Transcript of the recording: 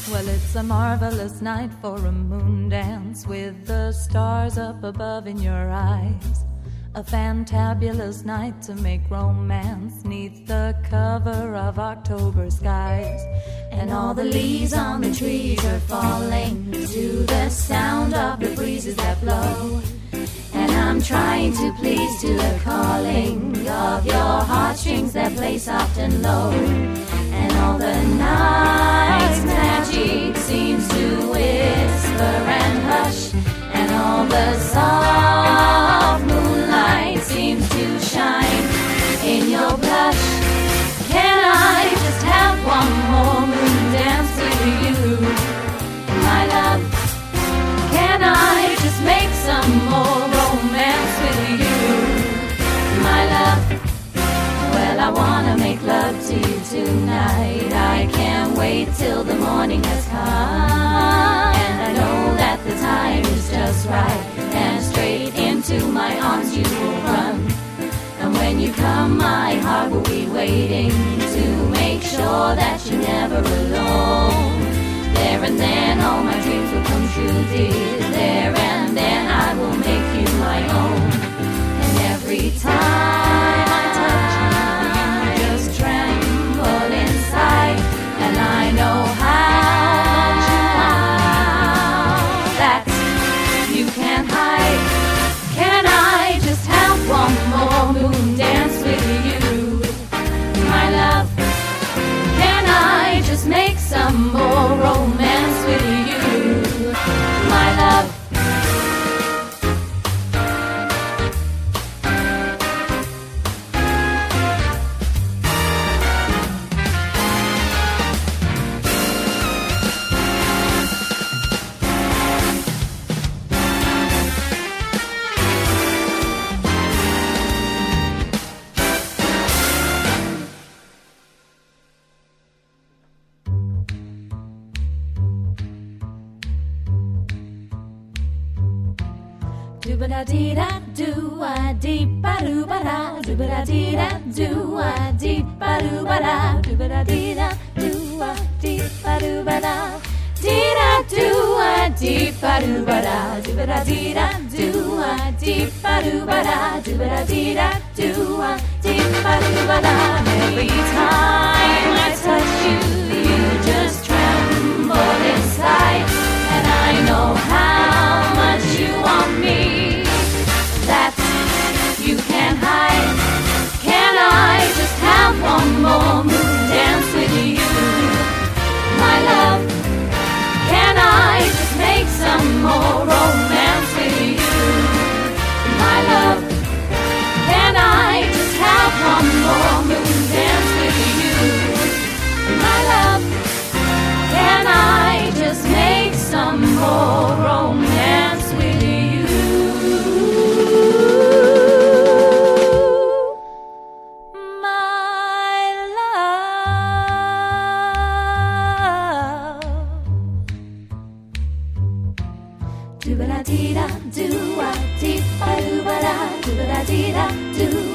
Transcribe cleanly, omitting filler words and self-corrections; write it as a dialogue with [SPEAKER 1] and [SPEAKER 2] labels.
[SPEAKER 1] Well, it's a marvelous night for a moon dance with the stars up above in your eyes. A fantabulous night to make romance neath the cover of October skies. And all the leaves on the trees are falling to the sound of the breezes that blow. And I'm trying to please to the calling of your heartstrings that play soft and low. And all the night's magic seems to whisper and hush. And all the soft moonlight seems to shine in your blush. Can I just have one more moon dance with you, my love? Can I just make some more romance with you, my love? Well, I wanna make love to you tonight. I can't wait till the morning has come. And I know that the time is just right, and straight into my arms you will run. And when you come, my heart will be waiting to make sure that you're never alone. There and then all my dreams will come true, dear. There and then I will make you my own. And every time I touch you, you just tremble inside. And I know how that you can't hide. Can I just have one more moon dance with you, my love? Can I just make some more romance with you, my love?
[SPEAKER 2] Doo-ba-da-dee-da-doo-a-dee-ba-doo-ba-da, doo-ba-da-dee-da-doo-a-dee-ba-doo-ba-da, doo-ba-da-dee-da-doo-a-dee-ba-doo-ba-da, dee-da-doo-a-dee-ba-doo-ba-da, doo-ba-da-dee-da-doo-a-dee-ba-doo-ba-da, doo-ba-da-dee-da-doo-a-dee-ba-doo-ba-da. Every time I touch you, you just tremble inside, and I know how much you want me. That you can't hide. Can I just have one more moon dance with you, my love? Can I just make some more romance with you, my love? Can I just have one more moon dance with you, my love? Can I just make some more romance with you? Doo-ba-da-dee-da-doo-a-dee-ba-doo-ba-da, doo-ba-da-dee-da-doo.